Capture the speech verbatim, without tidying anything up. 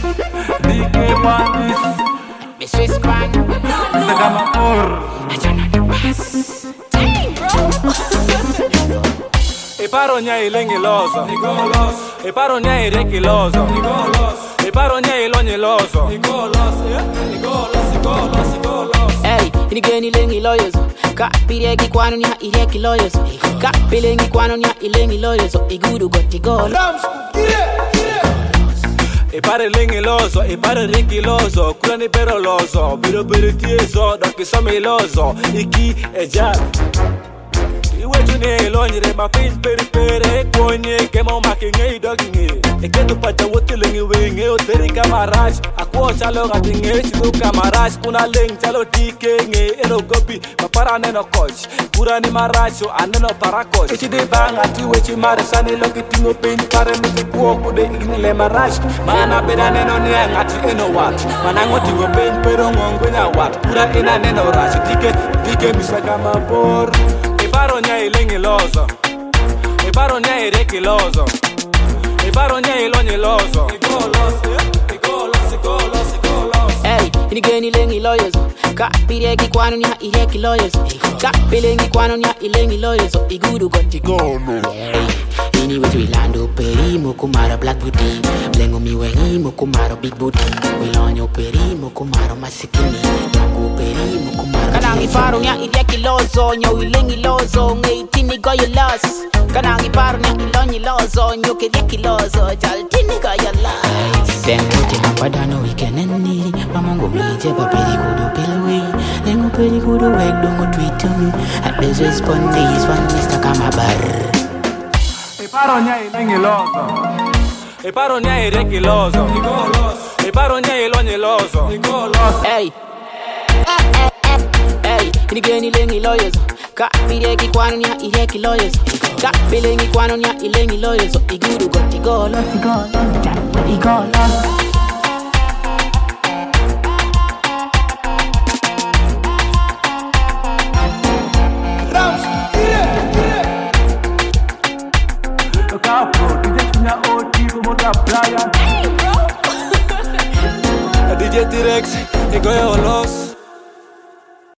D K Bandis, Me Swiss man. Sagamapur. I turn on the bass. Dang, bro. E paro nyai lengi loso Nicolos. E paro nyai reki loso Nicolos. E paro nyai lonye loso Nicolos, yeah. Nicolos, Nicolos, Nicolos. Hey, inigeni lengi lawyers. Kapiregi kwanu nya ireki lawyers. Kapilengi kwanu nya ilengi lawyers. Igudu got igolo. E pare lengi loso, e pare reki loso. Kurani pero loso, biro biro tieso. Doki somi loso, iki e ja. Iwe tune lonjire ma pin peri peri konye kemo makinge doginge eketo pacha wote lengi wenge oteri kamaraj akwo chalo gatinge chido kamaraj kuna leng chalo tikenge eno gopi mapara neno coach kura ni maracho aneno paracoach chide banga tiwe chi mare sani loki tingo pin pare mite kuo kude ignile maraj mana beda neno ni ngati eno wat mana ngoti go pin pero ngongwe nya wat kura ina neno rash tike tike misaka mabor. E paro nyai lengi loso E paro nyai reki loso E paro nyai lonye loso Nicolos, yeah. Nicolos, Nicolos, Nicolos. Hey, inigeni lengi lawyers. Kapiregi kwanu nya ireki lawyers. Kapilengi kwanu nya ilengi lawyers. Igudu got igolo. Ini wetu ilando peri mokumaro black booty. Blengo mi wengi mokumaro big booty. Wilonyo peri mokumaro masikini. Tango peri mokumaro. Kanangi faro nya ireki lozo. Nyo ilengi lozo. Ngeitini go you lost. Kanangi faro nya ilonyi lozo. Nyo kireki lozo. Jaltini go you lost. Sengote hampadano weekendeni. Mamongo mije papiri kudu pilwi. Lengo peri kudu wek dongo tweet me. At this respond this one Mister Kamabar. E paro nyai lengi loso E paro nyai reki loso Nicolos. E paro nyai lonye loso Nicolos. Hey, hey, inigeni lengi lawyers. Kapiregi kwanu nya ireki lawyers. Kapilengi kwanu nya ilengi lawyers. Igudu got igolo. Igolo, igolo. D J T-Rex, e goyo los